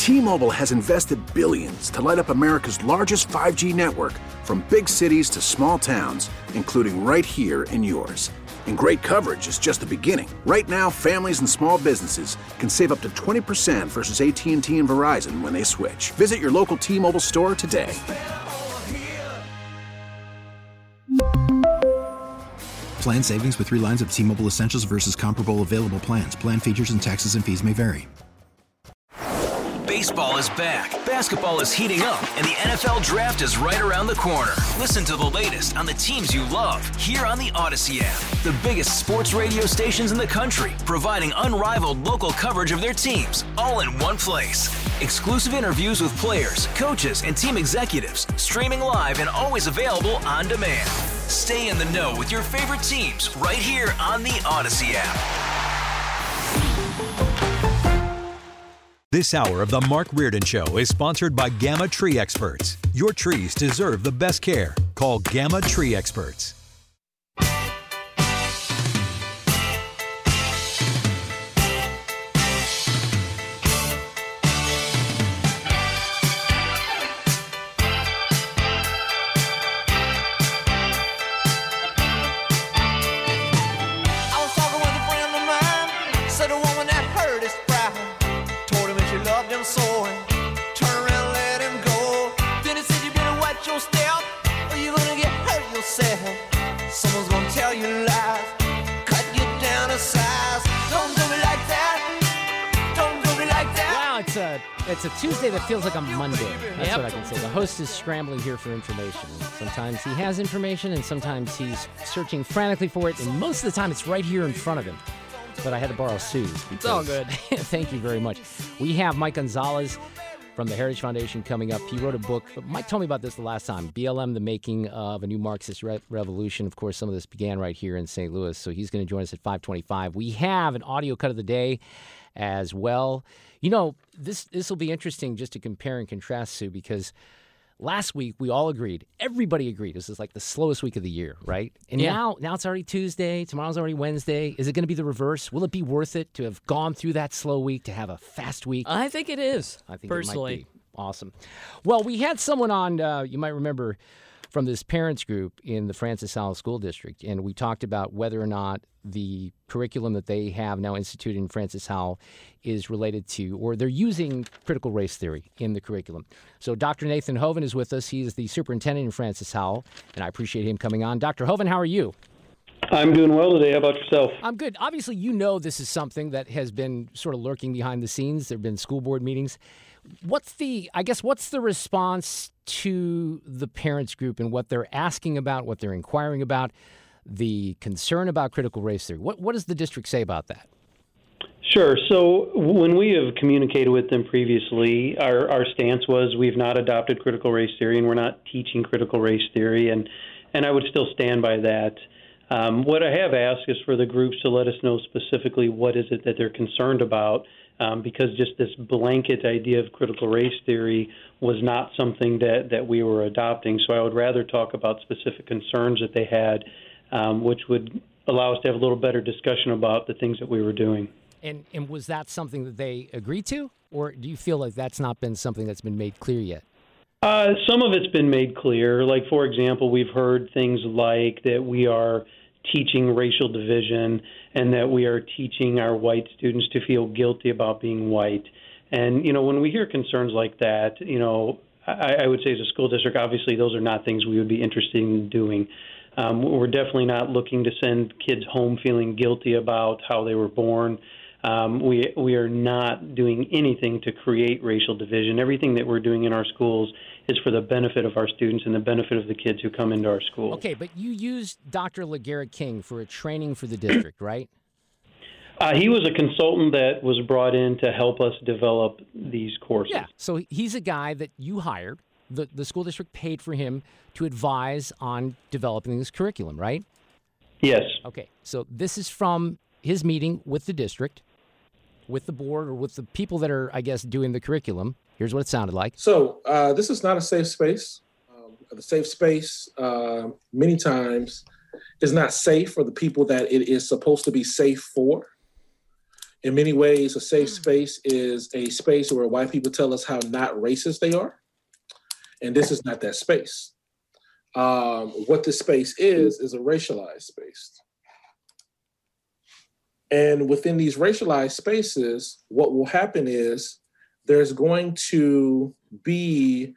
T-Mobile has invested billions to light up America's largest 5G network, from big cities to small towns, including right here in yours. And great coverage is just the beginning. Right now, families and small businesses can save up to 20% versus AT&T and Verizon when they switch. Visit your local T-Mobile store today. Plan savings with 3 lines of T-Mobile Essentials versus comparable available plans. Plan features and taxes and fees may vary. Baseball is back, basketball is heating up, and the NFL Draft is right around the corner. Listen to the latest on the teams you love here on the Odyssey app. The biggest sports radio stations in the country, providing unrivaled local coverage of their teams, all in one place. Exclusive interviews with players, coaches, and team executives, streaming live and always available on demand. Stay in the know with your favorite teams right here on the Odyssey app. This hour of the Mark Reardon Show is sponsored by Gamma Tree Experts. Your trees deserve the best care. Call Gamma Tree Experts. Someone's gonna tell you lies, cut you down to size. Don't do me like that. Don't do me like that. Wow, it's a Tuesday that feels like a Monday. That's what I can say. The host is scrambling here for information. Sometimes he has information, and sometimes he's searching frantically for it, and most of the time it's right here in front of him. But I had to borrow Sue's. It's all good. Thank you very much. We have Mike Gonzalez from the Heritage Foundation coming up. He wrote a book. Mike told me about this the last time. BLM, the Making of a New Marxist Revolution. Of course, some of this began right here in St. Louis, so he's going to join us at 5:25. We have an audio cut of the day as well. You know, this will be interesting just to compare and contrast, Sue, because last week we all agreed. Everybody agreed. This is like the slowest week of the year, right? And now it's already Tuesday. Tomorrow's already Wednesday. Is it going to be the reverse? Will it be worth it to have gone through that slow week, to have a fast week? I think it is. I think personally. It might be. Awesome. Well, we had someone on, you might remember, from this parents group in the Francis Howell School District, and we talked about whether or not the curriculum that they have now instituted in Francis Howell is related to, or they're using critical race theory in the curriculum. So Dr. Nathan Hoven is with us. He is the superintendent in Francis Howell, and I appreciate him coming on. Dr. Hoven, how are you? I'm doing well today. How about yourself? I'm good. Obviously, you know this is something that has been sort of lurking behind the scenes. There have been school board meetings. What's the response to the parents group and what they're asking about, what they're inquiring about, the concern about critical race theory? What does the district say about that? Sure. So when we have communicated with them previously, our stance was we've not adopted critical race theory and we're not teaching critical race theory, and I would still stand by that. What I have asked is for the groups to let us know specifically what is it that they're concerned about, because just this blanket idea of critical race theory was not something that we were adopting. So I would rather talk about specific concerns that they had, which would allow us to have a little better discussion about the things that we were doing. And was that something that they agreed to, or do you feel like that's not been something that's been made clear yet? Some of it's been made clear. Like, for example, we've heard things like that we are teaching racial division and that we are teaching our white students to feel guilty about being white. And, when we hear concerns like that, I would say as a school district, obviously those are not things we would be interested in doing. We're definitely not looking to send kids home feeling guilty about how they were born. We are not doing anything to create racial division. Everything that we're doing in our schools is for the benefit of our students and the benefit of the kids who come into our school. Okay, but you used Dr. LeGarrette King for a training for the district, right? He was a consultant that was brought in to help us develop these courses. Yeah, so he's a guy that you hired. The school district paid for him to advise on developing this curriculum, right? Yes. Okay, so this is from his meeting with the district, with the board, or with the people that are, I guess, doing the curriculum. Here's what it sounded like. So this is not a safe space. The safe space, many times, is not safe for the people that it is supposed to be safe for. In many ways, a safe space is a space where white people tell us how not racist they are. And this is not that space. What this space is a racialized space. And within these racialized spaces, what will happen is there's going to be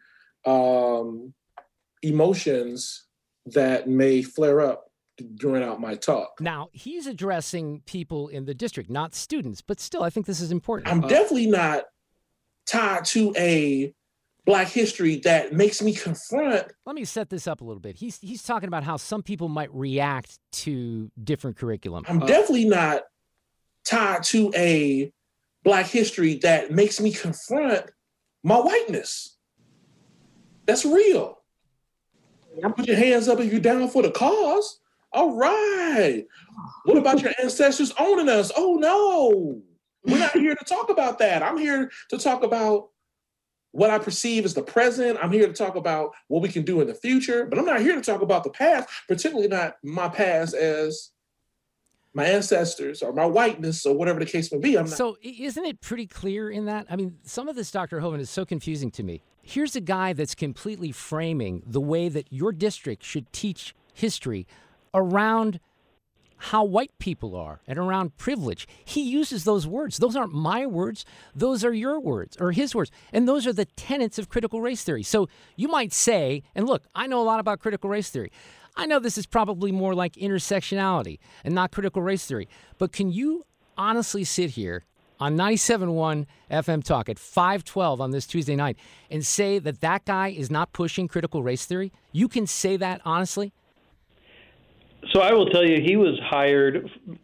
emotions that may flare up during out my talk. Now, he's addressing people in the district, not students, but still, I think this is important. I'm definitely not tied to a Black history that makes me confront. Let me set this up a little bit. He's talking about how some people might react to different curriculum. I'm definitely not tied to a Black history that makes me confront my whiteness. That's real. Put your hands up if you're down for the cause. All right. What about your ancestors owning us? Oh, no. We're not here to talk about that. I'm here to talk about what I perceive as the present. I'm here to talk about what we can do in the future, but I'm not here to talk about the past, particularly not my past as my ancestors or my whiteness or whatever the case may be. So isn't it pretty clear in that? I mean, some of this, Dr. Hoven, is so confusing to me. Here's a guy that's completely framing the way that your district should teach history around how white people are and around privilege. He uses those words. Those aren't my words. Those are your words or his words. And those are the tenets of critical race theory. So you might say, and look, I know a lot about critical race theory. I know this is probably more like intersectionality and not critical race theory. But can you honestly sit here on 97.1 FM Talk at 512 on this Tuesday night and say that that guy is not pushing critical race theory? You can say that honestly? So I will tell you, he was hired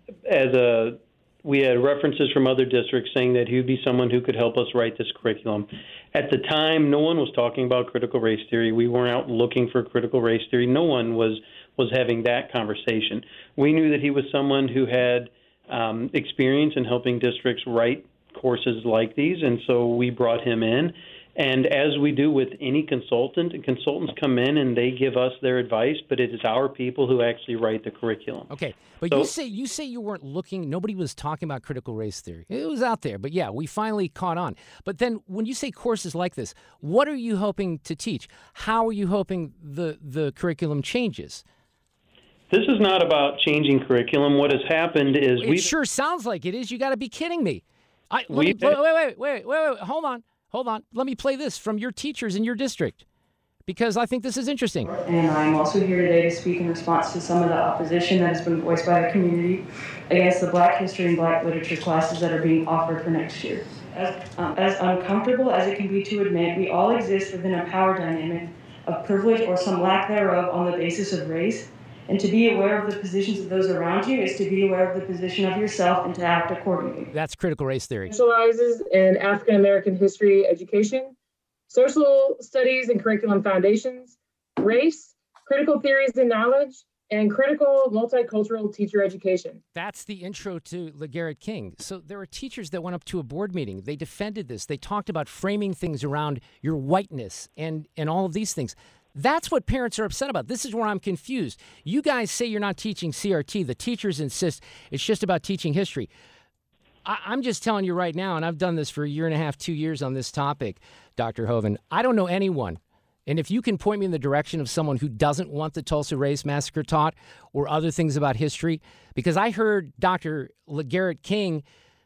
we had references from other districts saying that he would be someone who could help us write this curriculum. At the time, no one was talking about critical race theory. We weren't out looking for critical race theory. No one was having that conversation. We knew that he was someone who had experience in helping districts write courses like these, and so we brought him in. And as we do with any consultant, consultants come in and they give us their advice, but it is our people who actually write the curriculum. Okay, but so, you say you weren't looking, nobody was talking about critical race theory. It was out there, but yeah, we finally caught on. But then when you say courses like this, what are you hoping to teach? How are you hoping the curriculum changes? This is not about changing curriculum. What has happened is It sure sounds like it is. You got to be kidding me. Wait, hold on. Let me play this from your teachers in your district, because I think this is interesting. And I'm also here today to speak in response to some of the opposition that has been voiced by the community against the Black history and Black literature classes that are being offered for next year. As uncomfortable as it can be to admit, we all exist within a power dynamic of privilege or some lack thereof on the basis of race. And to be aware of the positions of those around you is to be aware of the position of yourself and to act accordingly. That's critical race theory. Specializes in African American history education, social studies and curriculum foundations, race, critical theories and knowledge, and critical multicultural teacher education. That's the intro to LeGarrette King. So there are teachers that went up to a board meeting. They defended this. They talked about framing things around your whiteness and all of these things. That's what parents are upset about. This is where I'm confused. You guys say you're not teaching CRT. The teachers insist it's just about teaching history. I'm just telling you right now, and I've done this for a year and a half, 2 years on this topic, Dr. Hoven. I don't know anyone. And if you can point me in the direction of someone who doesn't want the Tulsa Race Massacre taught or other things about history, because I heard Dr. LeGarrette King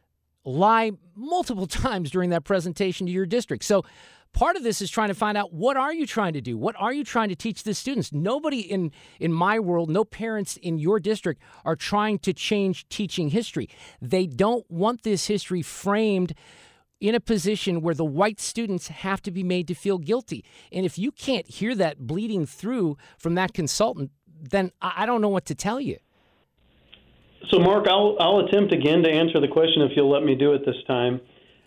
lie multiple times during that presentation to your district. So part of this is trying to find out, what are you trying to do? What are you trying to teach the students? Nobody in my world, no parents in your district are trying to change teaching history. They don't want this history framed in a position where the white students have to be made to feel guilty. And if you can't hear that bleeding through from that consultant, then I don't know what to tell you. So, Mark, I'll attempt again to answer the question if you'll let me do it this time.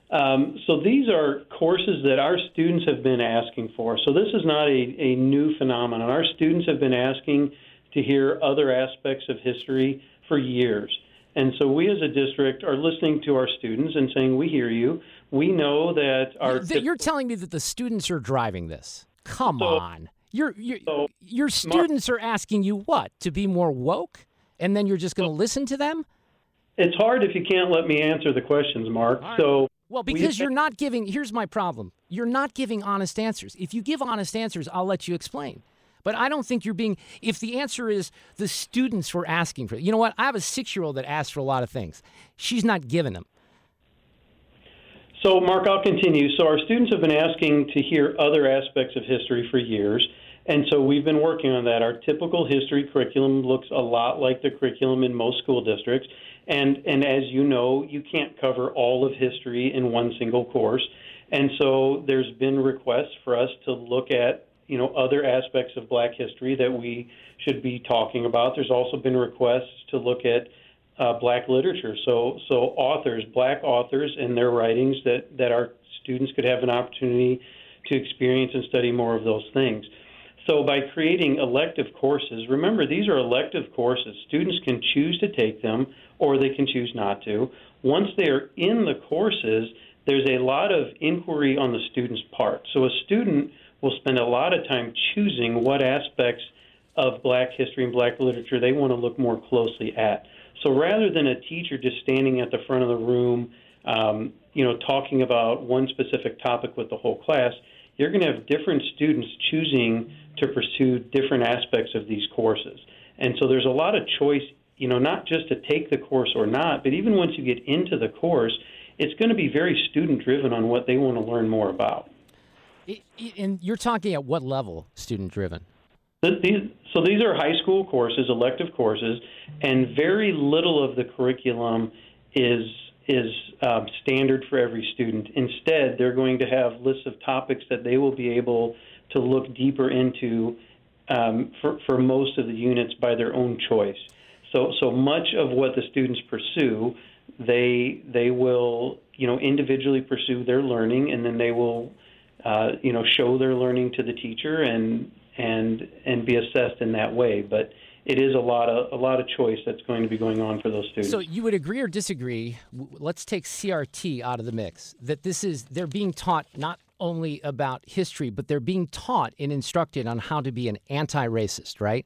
So these are courses that our students have been asking for. So this is not a new phenomenon. Our students have been asking to hear other aspects of history for years. And so we as a district are listening to our students and saying, we hear you. We know that You're telling me that the students are driving this. Come on. Your students are asking you what? To be more woke? And then you're just going to listen to them? It's hard if you can't let me answer the questions, Mark. Right. So, well, because you're not giving, here's my problem. You're not giving honest answers. If you give honest answers, I'll let you explain. But I don't think you're being, if the answer is the students were asking for it. You know what? I have a 6-year-old that asks for a lot of things. She's not giving them. So, Mark, I'll continue. So our students have been asking to hear other aspects of history for years, and so we've been working on that. Our typical history curriculum looks a lot like the curriculum in most school districts, and as you know, you can't cover all of history in one single course, and so there's been requests for us to look at, you know, other aspects of Black history that we should be talking about. There's also been requests to look at Black literature, so authors, Black authors and their writings that our students could have an opportunity to experience and study more of those things. So by creating elective courses, remember these are elective courses. Students can choose to take them or they can choose not to. Once they are in the courses, there's a lot of inquiry on the student's part. So a student will spend a lot of time choosing what aspects of Black history and Black literature they want to look more closely at. So rather than a teacher just standing at the front of the room, talking about one specific topic with the whole class, you're going to have different students choosing to pursue different aspects of these courses. And so there's a lot of choice, not just to take the course or not, but even once you get into the course, it's going to be very student-driven on what they want to learn more about. And you're talking at what level student-driven? So these are high school courses, elective courses, and very little of the curriculum is standard for every student. Instead, they're going to have lists of topics that they will be able to look deeper into for most of the units by their own choice. So much of what the students pursue, they will individually pursue their learning, and then they will show their learning to the teacher and be assessed in that way. But it is a lot of choice that's going to be going on for those students. So you would agree or disagree? Let's take CRT out of the mix. That they're being taught not only about history, but they're being taught and instructed on how to be an anti-racist, right?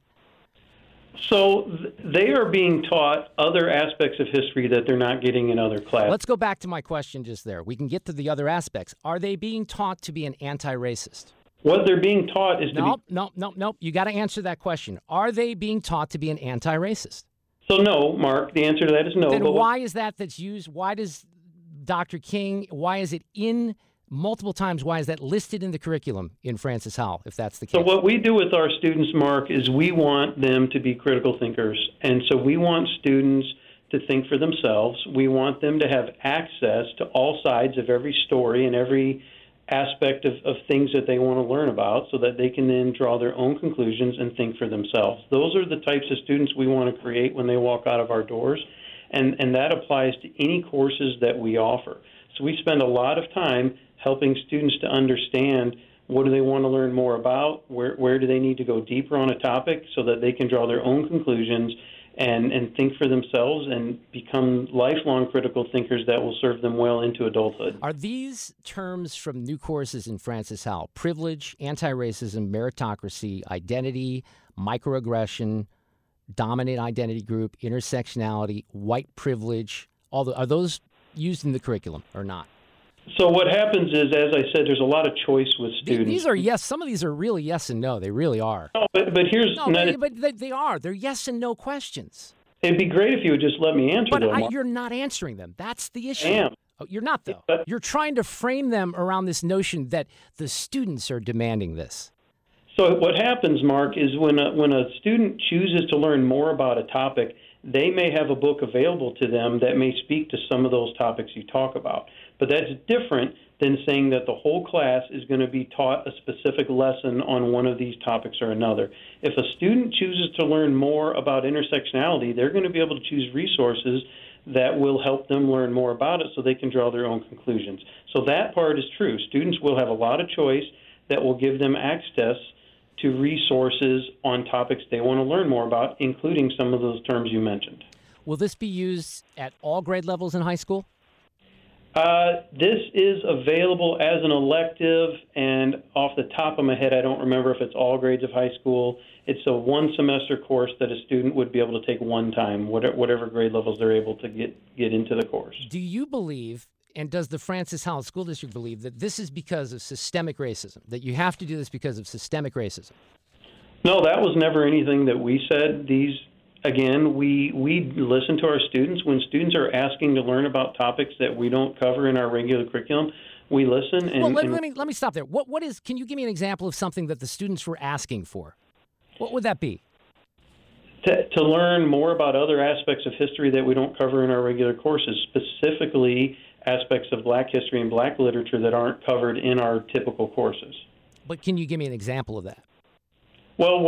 So they are being taught other aspects of history that they're not getting in other classes. Let's go back to my question just there. We can get to the other aspects. Are they being taught to be an anti-racist? What they're being taught is Nope. You got to answer that question. Are they being taught to be an anti-racist? So no, Mark. The answer to that is no. Then why is that's used? Why does Dr. King, why is it in multiple times, why is that listed in the curriculum in Francis Howell, if that's the case? So what we do with our students, Mark, is we want them to be critical thinkers. And so we want students to think for themselves. We want them to have access to all sides of every story and every aspect of things that they want to learn about so that they can then draw their own conclusions and think for themselves. Those are the types of students we want to create when they walk out of our doors, and that applies to any courses that we offer. So we spend a lot of time helping students to understand what do they want to learn more about, where do they need to go deeper on a topic so that they can draw their own conclusions and think for themselves and become lifelong critical thinkers that will serve them well into adulthood. Are these terms from new courses in Francis Howell, privilege, anti-racism, meritocracy, identity, microaggression, dominant identity group, intersectionality, white privilege, are those used in the curriculum or not? So what happens is, as I said, there's a lot of choice with students. These are yes. Some of these are really yes and no. They really are. No, but here's... No, but they are. They're yes and no questions. It'd be great if you would just let me answer them. But you're not answering them. That's the issue. I am. Oh, you're not, though. You're trying to frame them around this notion that the students are demanding this. So what happens, Mark, is when a student chooses to learn more about a topic, they may have a book available to them that may speak to some of those topics you talk about. But that's different than saying that the whole class is going to be taught a specific lesson on one of these topics or another. If a student chooses to learn more about intersectionality, they're going to be able to choose resources that will help them learn more about it so they can draw their own conclusions. So that part is true. Students will have a lot of choice that will give them access to resources on topics they want to learn more about, including some of those terms you mentioned. Will this be used at all grade levels in high school? This is available as an elective, and off the top of my head, I don't remember if it's all grades of high school. It's a one-semester course that a student would be able to take one time, whatever grade levels they're able to get into the course. Do you believe, and does the Francis Howell School District believe, that this is because of systemic racism, that you have to do this because of systemic racism? No, that was never anything that we said. Again, we listen to our students. When students are asking to learn about topics that we don't cover in our regular curriculum, we listen. And, well, let me stop there. What is? Can you give me an example of something that the students were asking for? What would that be? To learn more about other aspects of history that we don't cover in our regular courses, specifically aspects of Black history and Black literature that aren't covered in our typical courses. But can you give me an example of that? Well,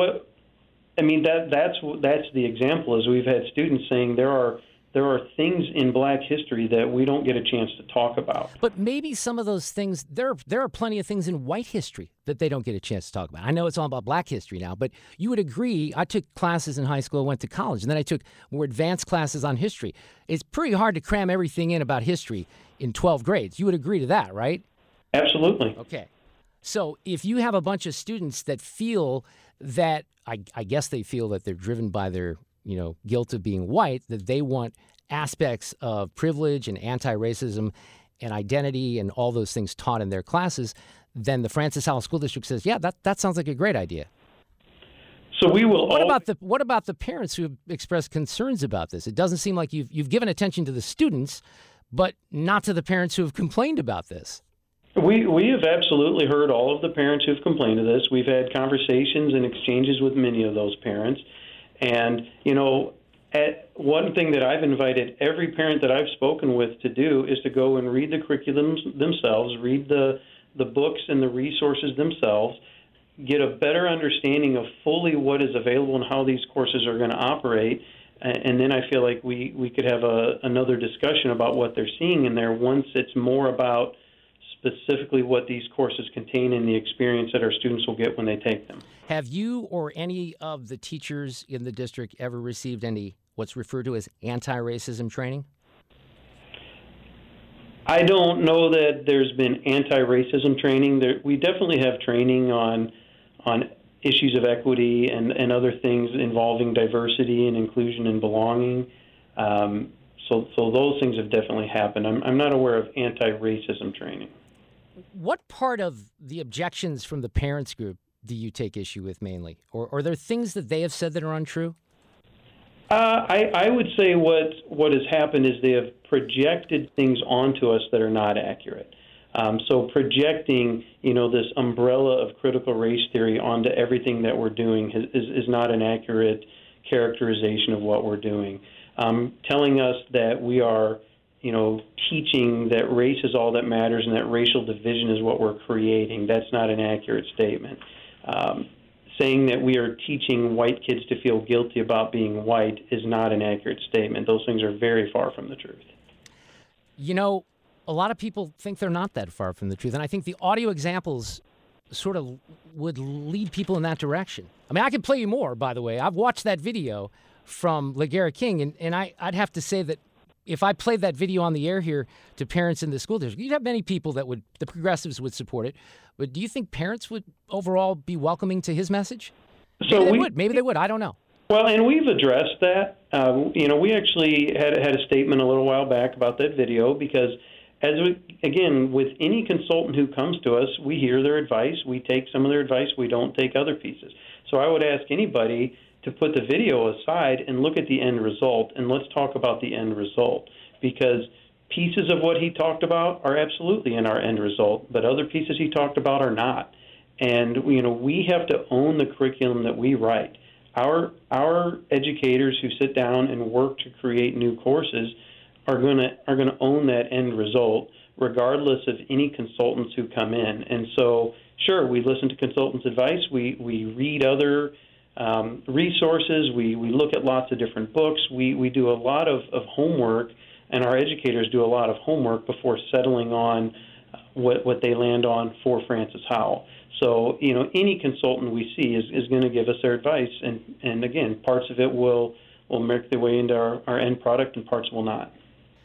that's the example. Is we've had students saying there are things in Black history that we don't get a chance to talk about. But maybe some of those things, there are plenty of things in white history that they don't get a chance to talk about. I know it's all about Black history now, but you would agree, I took classes in high school, went to college, and then I took more advanced classes on history. It's pretty hard to cram everything in about history in 12 grades. You would agree to that, right? Absolutely. Okay. So if you have a bunch of students that feel that, I guess they feel that they're driven by their guilt of being white, that they want aspects of privilege and anti-racism and identity and all those things taught in their classes, then the Francis Howell School District says, yeah, that sounds like a great idea. So we will. What about the parents who have expressed concerns about this? It doesn't seem like you've given attention to the students, but not to the parents who have complained about this. We have absolutely heard all of the parents who've complained to this. We've had conversations and exchanges with many of those parents. And, one thing that I've invited every parent that I've spoken with to do is to go and read the curriculums themselves, read the books and the resources themselves, get a better understanding of fully what is available and how these courses are going to operate. And then I feel like we could have another discussion about what they're seeing in there once it's more about specifically what these courses contain and the experience that our students will get when they take them. Have you or any of the teachers in the district ever received any what's referred to as anti-racism training? I don't know that there's been anti-racism training. We definitely have training on issues of equity and other things involving diversity and inclusion and belonging. So those things have definitely happened. I'm not aware of anti-racism training. What part of the objections from the parents group do you take issue with mainly? Or are there things that they have said that are untrue? I would say what has happened is they have projected things onto us that are not accurate. So projecting, this umbrella of critical race theory onto everything that we're doing is not an accurate characterization of what we're doing. Telling us that we are teaching that race is all that matters and that racial division is what we're creating. That's not an accurate statement. Saying that we are teaching white kids to feel guilty about being white is not an accurate statement. Those things are very far from the truth. A lot of people think they're not that far from the truth, and I think the audio examples sort of would lead people in that direction. I mean, I could play you more, by the way. I've watched that video from LaGarrett King, and I'd have to say that if I played that video on the air here to parents in the school district, you'd have many people the progressives would support it. But do you think parents would overall be welcoming to his message? Maybe they would. I don't know. Well, and we've addressed that. We actually had a statement a little while back about that video because, with any consultant who comes to us, we hear their advice. We take some of their advice. We don't take other pieces. So I would ask anybody to put the video aside and look at the end result, and let's talk about the end result, because pieces of what he talked about are absolutely in our end result, but other pieces he talked about are not. And we have to own the curriculum that we write. Our educators who sit down and work to create new courses are going to own that end result, regardless of any consultants who come in. And so, sure, we listen to consultants' advice. We read other resources. We look at lots of different books. We do a lot of homework, and our educators do a lot of homework before settling on what they land on for Francis Howell. So, any consultant we see is going to give us their advice, and again, parts of it will make their way into our end product, and parts will not.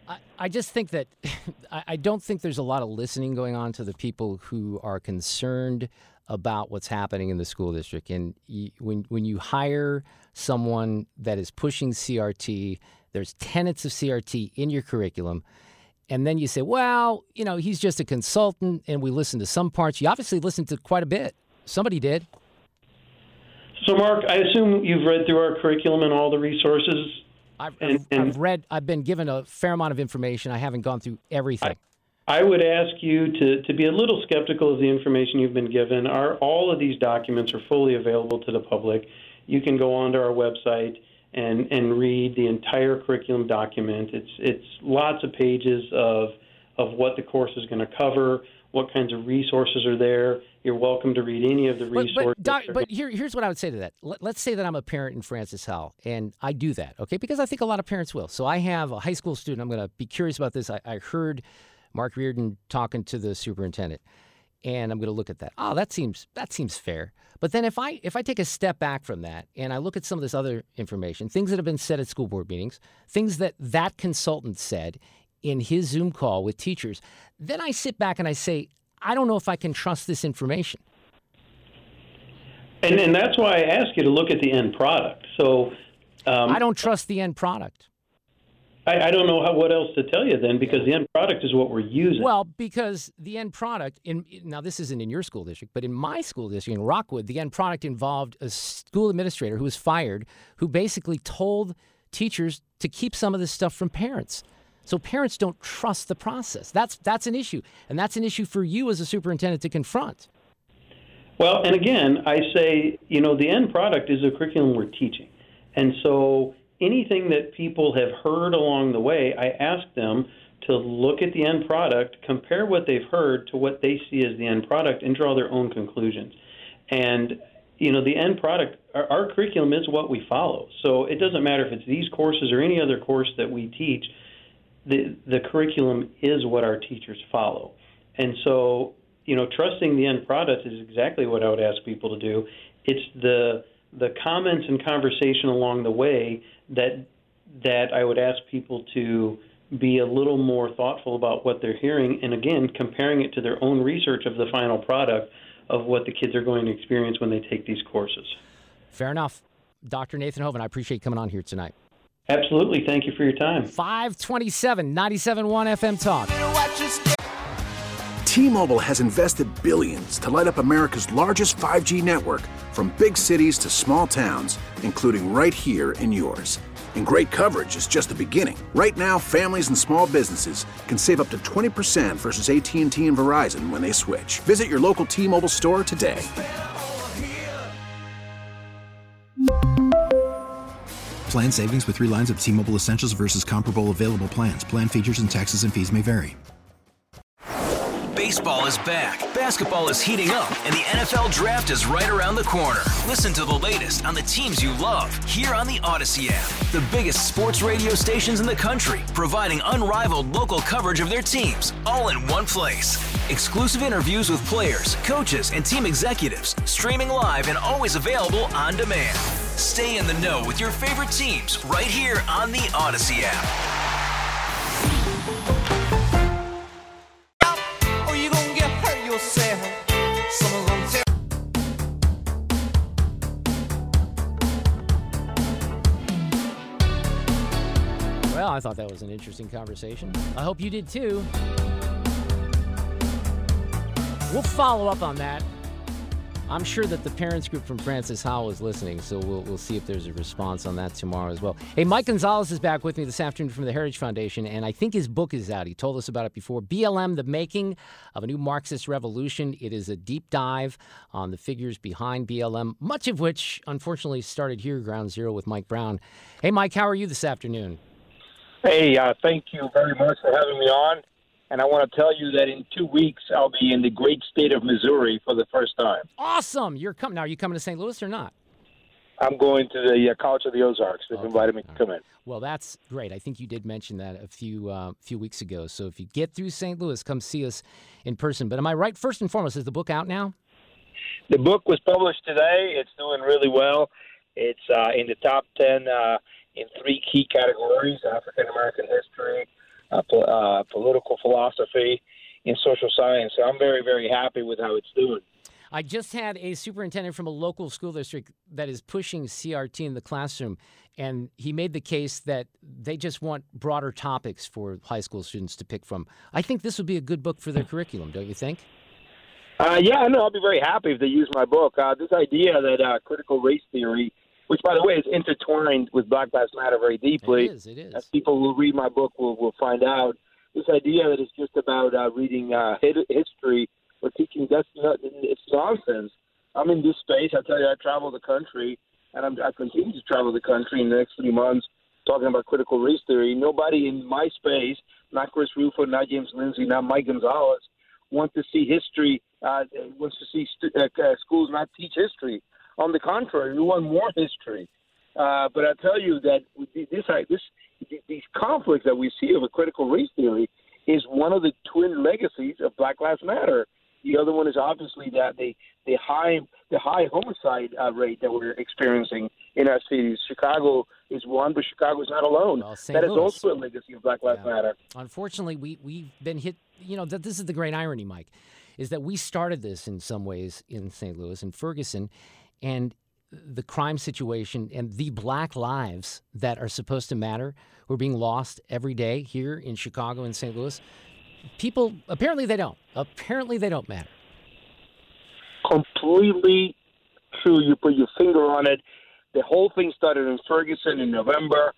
I just think that I don't think there's a lot of listening going on to the people who are concerned about what's happening in the school district. And when you hire someone that is pushing CRT, there's tenets of CRT in your curriculum, and then you say, well, he's just a consultant, and we listen to some parts. You obviously listened to quite a bit. Somebody did. So, Mark, I assume you've read through our curriculum and all the resources. I've read. I've been given a fair amount of information. I haven't gone through everything. I would ask you to be a little skeptical of the information you've been given. All of these documents are fully available to the public. You can go onto our website and read the entire curriculum document. It's lots of pages of what the course is going to cover, what kinds of resources are there. You're welcome to read any of the resources. But here's what I would say to that. Let's say that I'm a parent in Francis Howell, and I do that, okay? Because I think a lot of parents will. So I have a high school student. I'm going to be curious about this. I heard Mark Reardon talking to the superintendent, and I'm going to look at that. Oh, that seems fair. But then if I take a step back from that and I look at some of this other information, things that have been said at school board meetings, things that consultant said in his Zoom call with teachers, then I sit back and I say, I don't know if I can trust this information. And that's why I ask you to look at the end product. So I don't trust the end product. I don't know what else to tell you then, because the end product is what we're using. Well, because the end product, now this isn't in your school district, but in my school district, in Rockwood, the end product involved a school administrator who was fired, who basically told teachers to keep some of this stuff from parents. So parents don't trust the process. That's an issue, and that's an issue for you as a superintendent to confront. Well, and again, I say, the end product is the curriculum we're teaching. And so anything that people have heard along the way, I ask them to look at the end product, compare what they've heard to what they see as the end product, and draw their own conclusions. And, the end product, our curriculum is what we follow. So it doesn't matter if it's these courses or any other course that we teach, the curriculum is what our teachers follow. And so, trusting the end product is exactly what I would ask people to do. It's the comments and conversation along the way that I would ask people to be a little more thoughtful about what they're hearing, and again, comparing it to their own research of the final product of what the kids are going to experience when they take these courses. Fair enough. Dr. Nathan Hoven, I appreciate you coming on here tonight. Absolutely. Thank you for your time. 527, 97.1 FM Talk. T-Mobile has invested billions to light up America's largest 5G network, from big cities to small towns, including right here in yours. And great coverage is just the beginning. Right now, families and small businesses can save up to 20% versus AT&T and Verizon when they switch. Visit your local T-Mobile store today. Plan savings with 3 lines of T-Mobile Essentials versus comparable available plans. Plan features and taxes and fees may vary. Baseball is back, basketball is heating up, and the NFL Draft is right around the corner. Listen to the latest on the teams you love here on the Odyssey app. The biggest sports radio stations in the country, providing unrivaled local coverage of their teams, all in one place. Exclusive interviews with players, coaches, and team executives, streaming live and always available on demand. Stay in the know with your favorite teams right here on the Odyssey app. Well, I thought that was an interesting conversation. I hope you did too. We'll follow up on that. I'm sure that the parents group from Francis Howell is listening, so we'll see if there's a response on that tomorrow as well. Hey, Mike Gonzalez is back with me this afternoon from the Heritage Foundation, and I think his book is out. He told us about it before. BLM, The Making of a New Marxist Revolution. It is a deep dive on the figures behind BLM, much of which, unfortunately, started here, Ground Zero, with Mike Brown. Hey, Mike, how are you this afternoon? Hey, thank you very much for having me on. And I want to tell you that in 2 weeks, I'll be in the great state of Missouri for the first time. Awesome. You're coming. Now, are you coming to St. Louis or not? I'm going to the College of the Ozarks. They've invited me to come in. Well, that's great. I think you did mention that a few weeks ago. So if you get through St. Louis, come see us in person. But am I right? First and foremost, is the book out now? The book was published today. It's doing really well. It's in the top 10 in 3 key categories: African American history, political philosophy, and social science. So I'm very, very happy with how it's doing. I just had a superintendent from a local school district that is pushing CRT in the classroom, and he made the case that they just want broader topics for high school students to pick from. I think this would be a good book for their curriculum, don't you think? Yeah, no, I'll be very happy if they use my book. This idea that critical race theory, which, by the way, is intertwined with Black Lives Matter very deeply. It is. As people who read my book will find out. This idea that it's just about reading history or teaching, it's nonsense. I'm in this space. I tell you, I travel the country, and I continue to travel the country in the next 3 months talking about critical race theory. Nobody in my space, not Chris Rufo, not James Lindsay, not Mike Gonzalez, wants to see history, wants to see schools not teach history. On the contrary, we want more history. But I tell you that these conflicts that we see over critical race theory is one of the twin legacies of Black Lives Matter. The other one is obviously that the high homicide rate that we're experiencing in our cities. Chicago is one, but Chicago is not alone. Well, that is Louis. also a legacy of Black Lives Matter. Unfortunately, we've been hit. This is the great irony, Mike, is that we started this in some ways in St. Louis and Ferguson, and the crime situation and the black lives that are supposed to matter were being lost every day here in Chicago and St. Louis. People, apparently they don't. Apparently they don't matter. Completely true. You put your finger on it. The whole thing started in Ferguson in November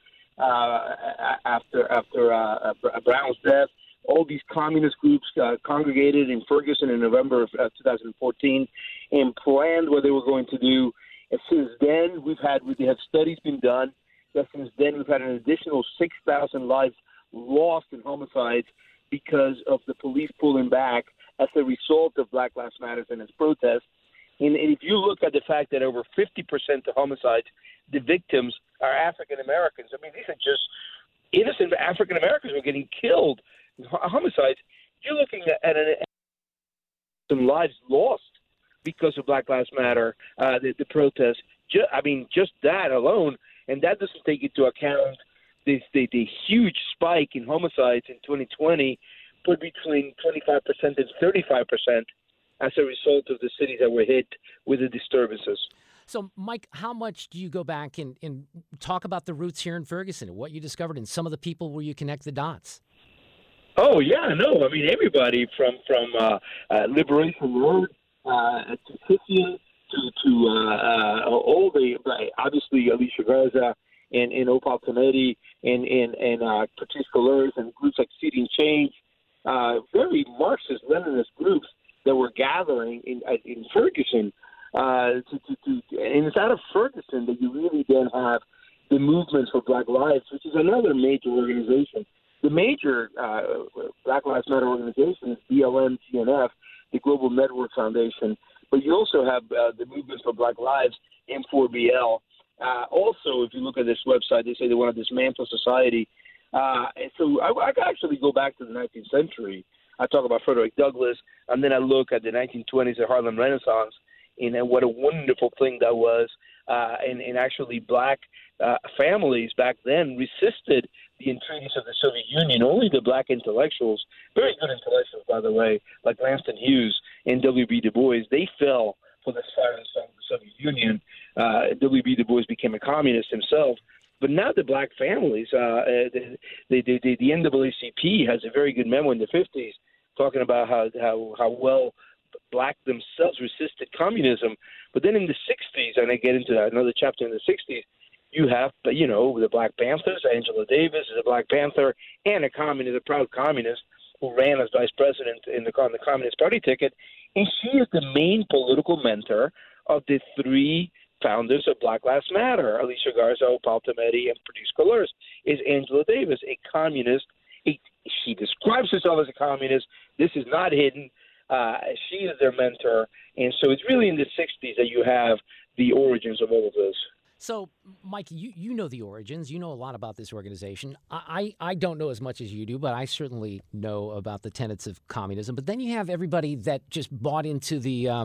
after Brown's death. All these communist groups congregated in Ferguson in November of 2014 and planned what they were going to do. And since then, there have studies been done that since then we've had an additional 6,000 lives lost in homicides because of the police pulling back as a result of Black Lives Matter and its protests. And if you look at the fact that over 50% of homicides, the victims are African Americans. I mean, these are just innocent African Americans who are getting killed in homicides. You're looking at some lives lost because of Black Lives Matter, the protests. Just that alone, and that doesn't take into account the huge spike in homicides in 2020, put between 25% and 35% as a result of the cities that were hit with the disturbances. So, Mike, how much do you go back and talk about the roots here in Ferguson and what you discovered and some of the people where you connect the dots? Oh, yeah, no. I mean, everybody from Liberation Road to Titian to all the, obviously, Alicia Garza and Opal Tometi and Patrice Colers and groups like Seeding Change, very Marxist-Leninist groups that were gathering in Ferguson. And it's out of Ferguson that you really then have the Movements for Black Lives, which is another major organization. The major Black Lives Matter organization is BLM GNF, the Global Network Foundation. But you also have the Movements for Black Lives, M4BL. Also, if you look at this website, they say they want to dismantle society. And so I could actually go back to the 19th century. I talk about Frederick Douglass, and then I look at the 1920s, the Harlem Renaissance, and what a wonderful thing that was. And actually black families back then resisted the entreaties of the Soviet Union. Only the black intellectuals, very good intellectuals, by the way, like Langston Hughes and W.B. Du Bois, they fell for the silence of the Soviet Union. W.B. Du Bois became a communist himself. But now the black families, the NAACP has a very good memo in the 50s talking about how well black themselves resisted communism. But then in the 60s, and I get into another chapter in the 60s, you have, the Black Panthers. Angela Davis is a Black Panther and a proud communist who ran as vice president on the Communist Party ticket. And she is the main political mentor of the three founders of Black Lives Matter, Alicia Garza, Opal Tometi, and Patrice Colers, is Angela Davis, a communist. She describes herself as a communist. This is not hidden. She is their mentor. And so it's really in the 60s that you have the origins of all of this. So, Mike, you know the origins. You know a lot about this organization. I don't know as much as you do, but I certainly know about the tenets of communism. But then you have everybody that just bought into the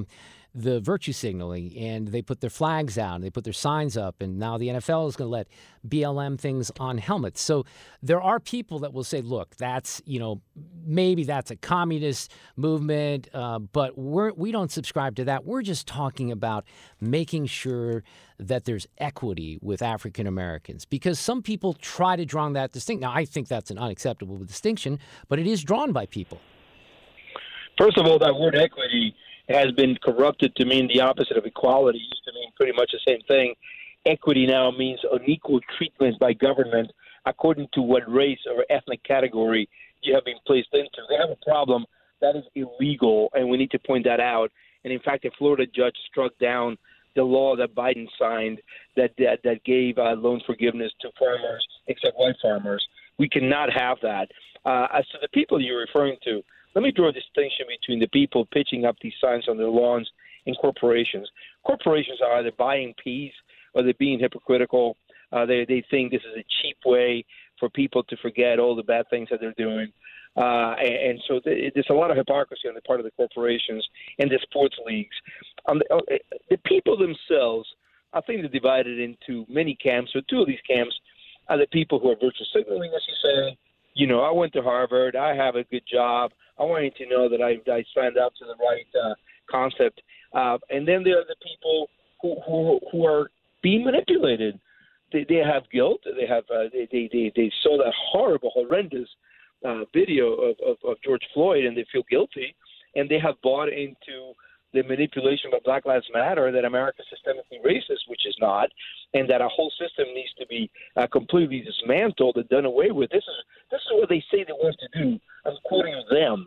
the virtue signaling, and they put their flags out, and they put their signs up, and now the NFL is going to let BLM things on helmets. So there are people that will say, look, that's, maybe that's a communist movement, but we don't subscribe to that. We're just talking about making sure that there's equity with African Americans, because some people try to draw that distinction. Now, I think that's an unacceptable distinction, but it is drawn by people. First of all, that word equity has been corrupted to mean the opposite of equality. It used to mean pretty much the same thing. Equity now means unequal treatment by government according to what race or ethnic category you have been placed into. They have a problem. That is illegal, and we need to point that out. And in fact, a Florida judge struck down the law that Biden signed that gave loan forgiveness to farmers, except white farmers. We cannot have that. As to the people you're referring to, let me draw a distinction between the people pitching up these signs on their lawns and corporations. Corporations are either buying peace or they're being hypocritical. They think this is a cheap way for people to forget all the bad things that they're doing. And so there's a lot of hypocrisy on the part of the corporations and the sports leagues. The people themselves, I think they're divided into many camps. So two of these camps are the people who are virtue signaling, as you say. I went to Harvard. I have a good job. I want you to know that I signed up to the right concept. And then there are the people who are being manipulated. They have guilt. They have they saw that horrendous video of George Floyd, and they feel guilty, and they have bought into the manipulation of Black Lives Matter, that America is systemically racist, which is not, and that a whole system needs to be completely dismantled and done away with. This is what they say they want to do. I'm quoting them,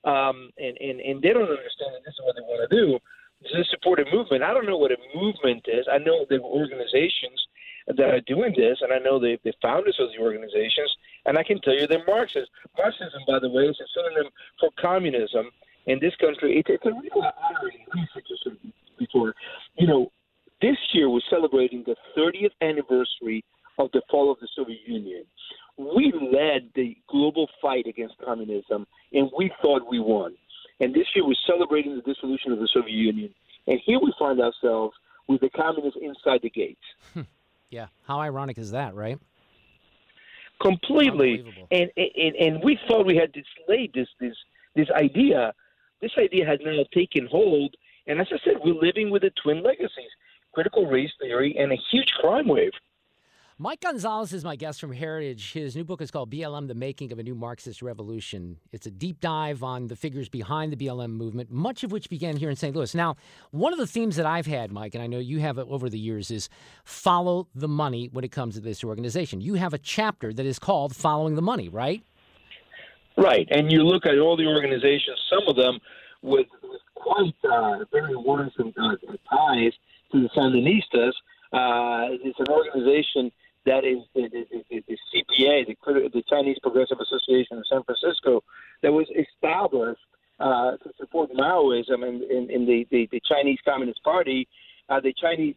and they don't understand that this is what they want to do. This is a supportive movement. I don't know what a movement is. I know there are organizations that are doing this, and I know the founders of the organizations, and I can tell you they're Marxists. Marxism, by the way, is a synonym for communism. In this country, it's a real irony. Let me say this before. This year we're celebrating the 30th anniversary of the fall of the Soviet Union. We led the global fight against communism, and we thought we won. And this year we're celebrating the dissolution of the Soviet Union. And here we find ourselves with the communists inside the gates. Yeah. How ironic is that, right? Completely. And we thought we had displayed this idea. This idea has now taken hold, and as I said, we're living with the twin legacies, critical race theory and a huge crime wave. Mike Gonzalez is my guest from Heritage. His new book is called BLM, The Making of a New Marxist Revolution. It's a deep dive on the figures behind the BLM movement, much of which began here in St. Louis. Now, one of the themes that I've had, Mike, and I know you have it over the years, is follow the money when it comes to this organization. You have a chapter that is called Following the Money, right? Right, and you look at all the organizations, some of them with quite very worrisome ties to the Sandinistas. It's an organization that is the CPA, the Chinese Progressive Association of San Francisco, that was established to support Maoism in the Chinese Communist Party. The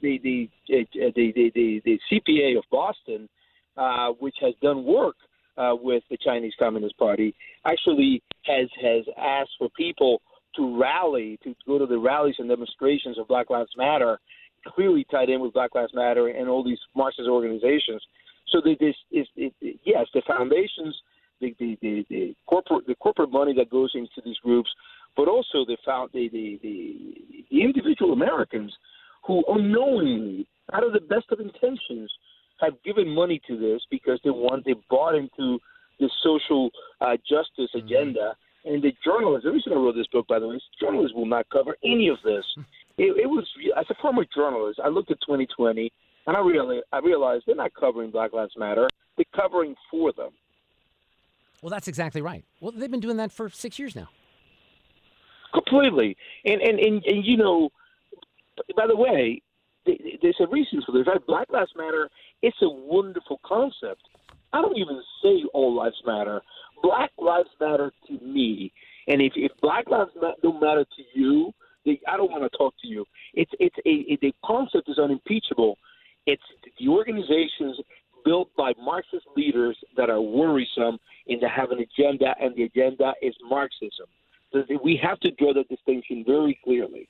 CPA of Boston, which has done work with the Chinese Communist Party, actually has asked for people to rally, to go to the rallies and demonstrations of Black Lives Matter, clearly tied in with Black Lives Matter and all these Marxist organizations. So yes, the foundations, the corporate money that goes into these groups, but also the individual Americans who unknowingly, out of the best of intentions, have given money to this because they bought into the social justice agenda. And the journalists, the reason I wrote this book, by the way, is journalists will not cover any of this. It was, as a former journalist, I looked at 2020, and I realized they're not covering Black Lives Matter. They're covering for them. Well, that's exactly right. Well, they've been doing that for 6 years now. Completely. And you know, by the way, there's a reason for this. Right? Black Lives Matter, it's a wonderful concept. I don't even say all lives matter. Black lives matter to me. And if Black lives don't matter to you, I don't want to talk to you. The concept is unimpeachable. It's the organizations built by Marxist leaders that are worrisome and that have an agenda, and the agenda is Marxism. So we have to draw that distinction very clearly.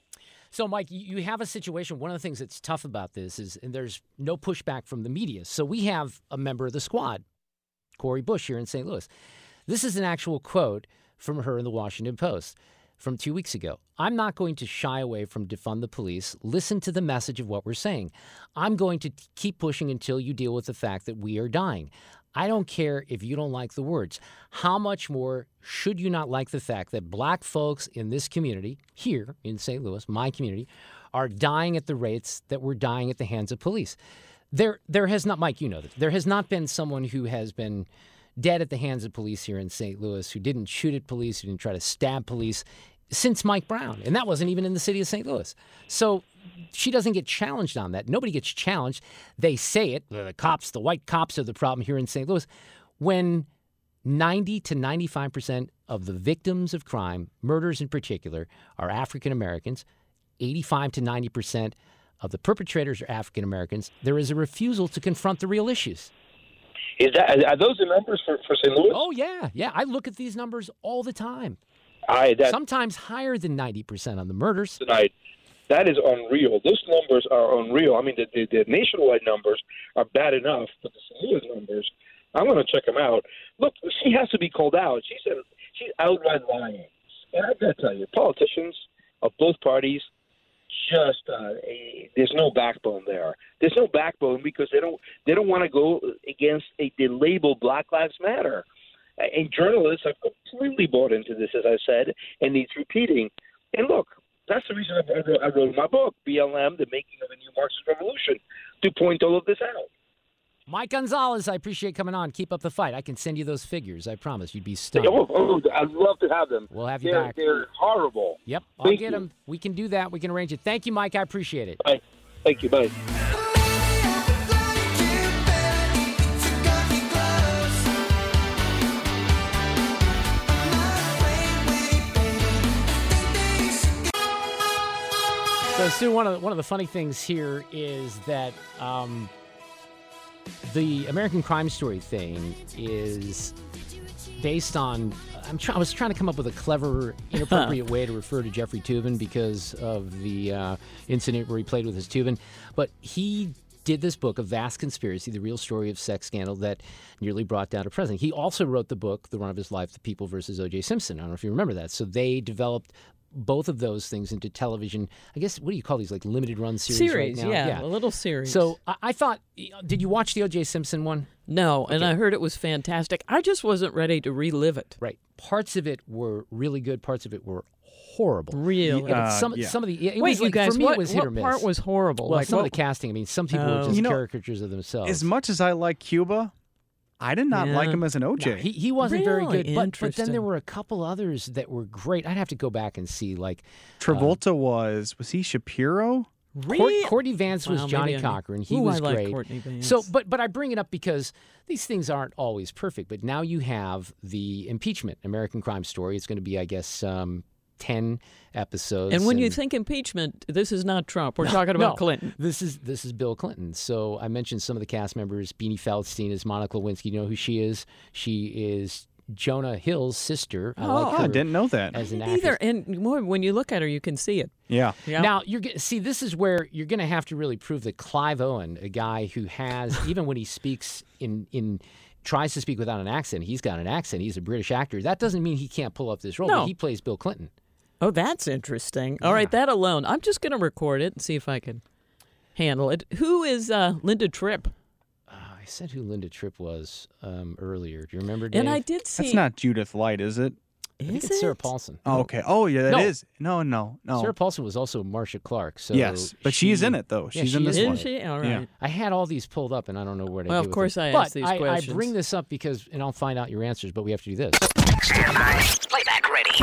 So, Mike, you have a situation. One of the things that's tough about this is, and there's no pushback from the media. So we have a member of the squad, Cori Bush, here in St. Louis. This is an actual quote from her in the Washington Post from 2 weeks ago. I'm not going to shy away from defund the police. Listen to the message of what we're saying. I'm going to keep pushing until you deal with the fact that we are dying. I don't care if you don't like the words. How much more should you not like the fact that black folks in this community, here in St. Louis, my community, are dying at the rates that we're dying at the hands of police? There has not, Mike, you know this, there has not been someone who has been dead at the hands of police here in St. Louis, who didn't shoot at police, who didn't try to stab police, since Mike Brown. And that wasn't even in the city of St. Louis. So she doesn't get challenged on that. Nobody gets challenged. They say it. The cops, the white cops are the problem here in St. Louis. When 90 to 95% of the victims of crime, murders in particular, are African Americans, 85 to 90% of the perpetrators are African Americans, there is a refusal to confront the real issues. Are those the numbers for St. Louis? Oh, yeah. Yeah, I look at these numbers all the time. Sometimes higher than 90% on the murders. Tonight, that is unreal. Those numbers are unreal. I mean, the nationwide numbers are bad enough, but the St. Louis numbers, I'm going to check them out. Look, she has to be called out. She's outright lying. And I've got to tell you, politicians of both parties, just there's no backbone there. There's no backbone because they don't want to go against the label Black Lives Matter. And journalists have completely bought into this, as I said, and needs repeating. And look, that's the reason I wrote my book, BLM, The Making of a New Marxist Revolution, to point all of this out. Mike Gonzalez, I appreciate coming on. Keep up the fight. I can send you those figures. I promise. You'd be stunned. I'd love to have them. We'll have you back. They're horrible. Yep, I'll get them. We can do that. We can arrange it. Thank you, Mike. I appreciate it. Bye. Thank you. Bye. So, Sue, one of the funny things here is that the American Crime Story thing is based on. I was trying to come up with a clever, inappropriate way to refer to Jeffrey Toobin because of the incident where he played with his Toobin, but he did this book, A Vast Conspiracy, the real story of sex scandal that nearly brought down a president. He also wrote the book, The Run of His Life, The People versus O.J. Simpson. I don't know if you remember that. So they developed both of those things into television. I guess, what do you call these, like limited run series right now? Yeah, a little series. So I thought, did you watch the O.J. Simpson one? No, and I heard it was fantastic. I just wasn't ready to relive it. Right. Parts of it were really good. Parts of it were horrible. Really? Some of the... It Wait, was like, you guys, for me, it was hit or miss. What part was horrible? Well, like, some of the casting. I mean, some people were just caricatures of themselves. As much as I like Cuba, I did not like him as an OJ. No, he wasn't very good, but then there were a couple others that were great. I'd have to go back and see, like... Travolta was he Shapiro? Really? Courtney Vance was Johnny Cochran. He was great. Like Courtney Vance. So, but I bring it up because these things aren't always perfect. But now you have the impeachment, American Crime Story. It's going to be, I guess, 10 episodes. And when you think impeachment, this is not Trump. We're talking about Clinton. This is Bill Clinton. So I mentioned some of the cast members. Beanie Feldstein is Monica Lewinsky. You know who she is? She is Jonah Hill's sister. I didn't know that. As an Either, actress. and more, when you look at her, you can see it. Yeah. Now, this is where you're going to have to really prove that Clive Owen, a guy who has, even when he speaks tries to speak without an accent, he's got an accent. He's a British actor. That doesn't mean he can't pull up this role. No. But he plays Bill Clinton. Oh, that's interesting. All right, that alone. I'm just going to record it and see if I can handle it. Who is Linda Tripp? I said who Linda Tripp was earlier. Do you remember, Dave? And I did see... That's not Judith Light, is it? I think it's Sarah Paulson. Oh, okay. Oh, yeah, that is. No. Sarah Paulson was also Marcia Clark. So yes, but she's in it, though. She's in this one. Is she? All right. Yeah. I had all these pulled up, and I don't know where to Well, do of course with I them. asked these questions. I bring this up because, and I'll find out your answers, but we have to do this. Stand by. Playback ready.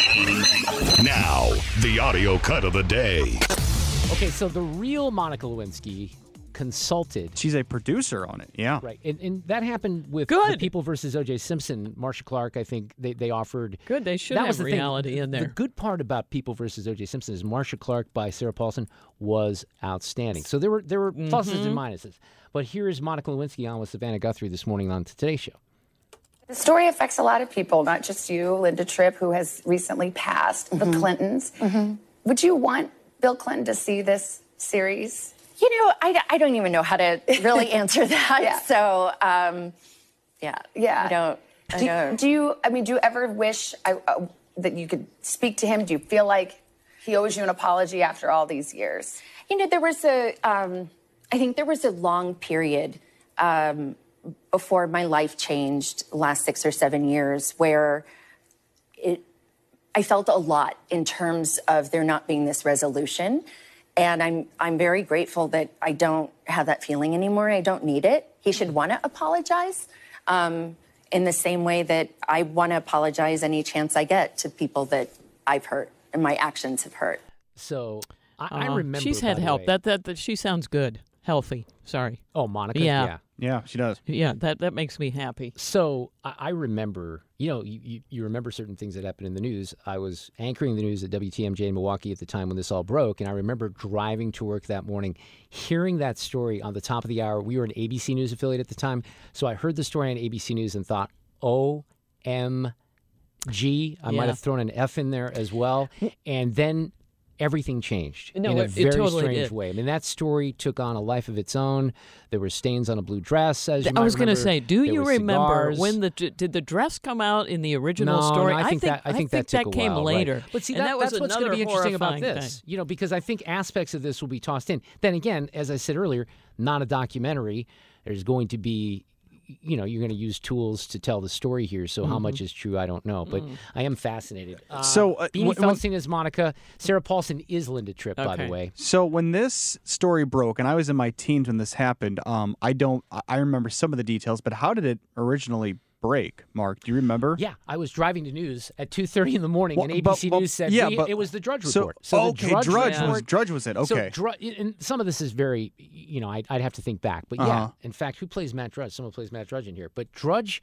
Now, the audio cut of the day. Okay, so the real Monica Lewinsky consulted. She's a producer on it, yeah. Right, and that happened with The People versus O.J. Simpson. Marcia Clark, I think they offered. Good, they should have reality in there. The good part about People versus O.J. Simpson is Marcia Clark by Sarah Paulson was outstanding. So there were pluses and minuses. But here is Monica Lewinsky on with Savannah Guthrie this morning on Today's Show. The story affects a lot of people, not just you, Linda Tripp, who has recently passed, the Clintons. Would you want Bill Clinton to see this series? I don't even know how to really answer that. Yeah. So, Yeah. I don't. Do you ever wish that you could speak to him? Do you feel like he owes you an apology after all these years? There was I think there was a long period before my life changed, the last 6 or 7 years, where I felt a lot in terms of there not being this resolution. And I'm very grateful that I don't have that feeling anymore. I don't need it. He should want to apologize in the same way that I want to apologize any chance I get to people that I've hurt and my actions have hurt. So I remember. She's had help. That she sounds good, healthy. Sorry. Oh, Monica. Yeah, she does. Yeah, that makes me happy. So I remember, you remember certain things that happened in the news. I was anchoring the news at WTMJ in Milwaukee at the time when this all broke, and I remember driving to work that morning, hearing that story on the top of the hour. We were an ABC News affiliate at the time, so I heard the story on ABC News and thought, OMG. I might have thrown an F in there as well. And then everything changed in a very totally strange way. I mean, that story took on a life of its own. There were stains on a blue dress, as you might I was going to remember. say, do There you were remember cigars. when did the dress come out in the original No, story? I think that took a came while, later. Right. But see, and that was that's what's going to be interesting about horrifying this, thing. because I think aspects of this will be tossed in. Then again, as I said earlier, not a documentary. There's going to be, you're going to use tools to tell the story here. So how much is true, I don't know. But I am fascinated. Beanie Feldstein is Monica. Sarah Paulson is Linda Tripp, by the way. So when this story broke, and I was in my teens when this happened, I remember some of the details, but how did it originally break, Mark? Do you remember? Yeah, I was driving to news at 2:30 in the morning, and ABC News said it was the Drudge Report. Drudge was it. Okay. So and some of this is very, I'd have to think back. But yeah, in fact, who plays Matt Drudge? Someone plays Matt Drudge in here. But Drudge,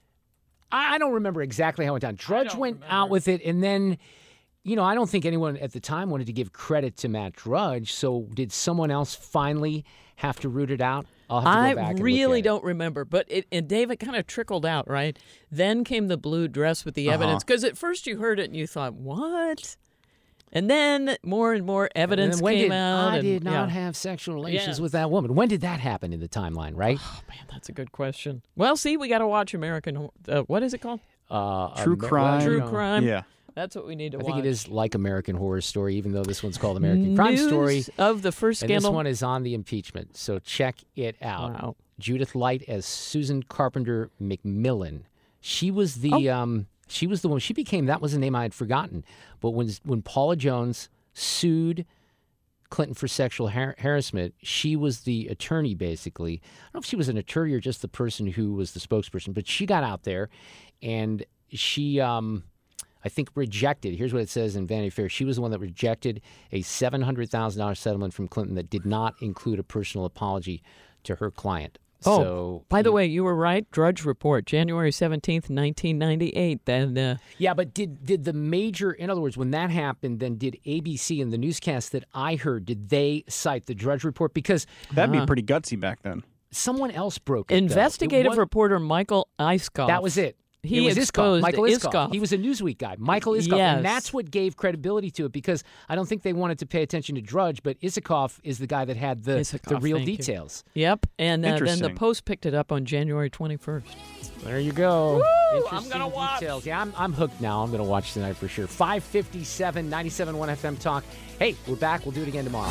I don't remember exactly how it went down. Drudge went out with it, and then, I don't think anyone at the time wanted to give credit to Matt Drudge. So did someone else finally have to root it out? I'll have to go back and really don't remember, but David kind of trickled out, right? Then came the blue dress with the evidence, because at first you heard it and you thought, what? And then more and more evidence came out. I did not have sexual relations with that woman. When did that happen in the timeline, right? Oh, man, that's a good question. Well, see, we got to watch American, what is it called? True Crime. True Crime. Yeah. That's what we need to watch. I think it is like American Horror Story, even though this one's called American Crime Story. News of the first scandal. And this one is on the impeachment, so check it out. Wow. Judith Light as Susan Carpenter McMillan. She was the she was the one. She became, that was a name I had forgotten. But when Paula Jones sued Clinton for sexual harassment, she was the attorney, basically. I don't know if she was an attorney or just the person who was the spokesperson, but she got out there and she I think rejected. Here's what it says in Vanity Fair. She was the one that rejected a $700,000 settlement from Clinton that did not include a personal apology to her client. By the way, you were right. Drudge Report, January 17th, 1998. Then, yeah, but did the major, in other words, when that happened, then did ABC and the newscast that I heard, did they cite the Drudge Report? Because that'd be pretty gutsy back then. Someone else broke it. Investigative reporter Michael Iskoff. That was it. He was exposed Michael Iskoff. He was a Newsweek guy. Michael Iskoff. Yes. And that's what gave credibility to it, because I don't think they wanted to pay attention to Drudge, but Iskoff is the guy that had the real details. Yep. And then the Post picked it up on January 21st. There you go. Woo! I'm going to watch. Details. Yeah, I'm hooked now. I'm going to watch tonight for sure. 5:57, 97.1 FM Talk. Hey, we're back. We'll do it again tomorrow.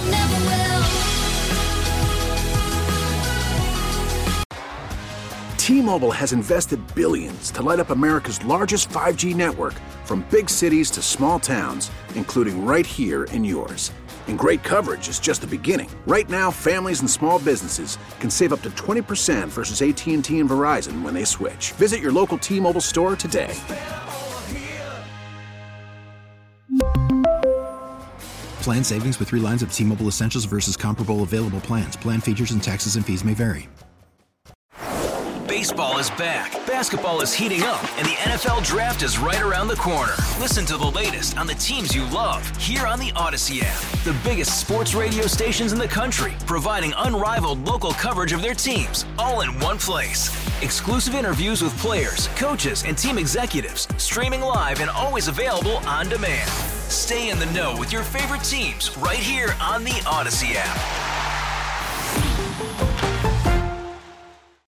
T-Mobile has invested billions to light up America's largest 5G network, from big cities to small towns, including right here in yours. And great coverage is just the beginning. Right now, families and small businesses can save up to 20% versus AT&T and Verizon when they switch. Visit your local T-Mobile store today. Plan savings with 3 lines of T-Mobile Essentials versus comparable available plans. Plan features and taxes and fees may vary. Baseball is back, basketball is heating up, and the NFL Draft is right around the corner. Listen to the latest on the teams you love here on the Odyssey app. The biggest sports radio stations in the country, providing unrivaled local coverage of their teams, all in one place. Exclusive interviews with players, coaches, and team executives, streaming live and always available on demand. Stay in the know with your favorite teams right here on the Odyssey app.